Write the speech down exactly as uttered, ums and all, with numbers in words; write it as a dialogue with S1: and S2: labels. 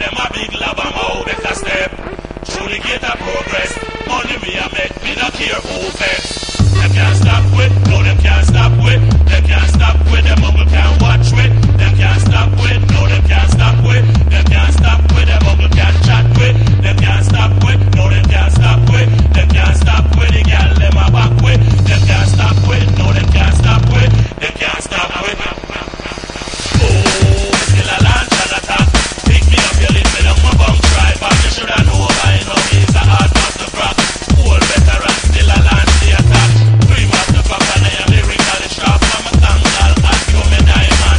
S1: them a big lab and how they can step through the gate of progress. Money me a make, me not care who vex. Them can't stop with, no them can't stop with. Them can't stop with, them mumble can't watch with. Them can't stop with, no them can't stop with. Them can't stop with.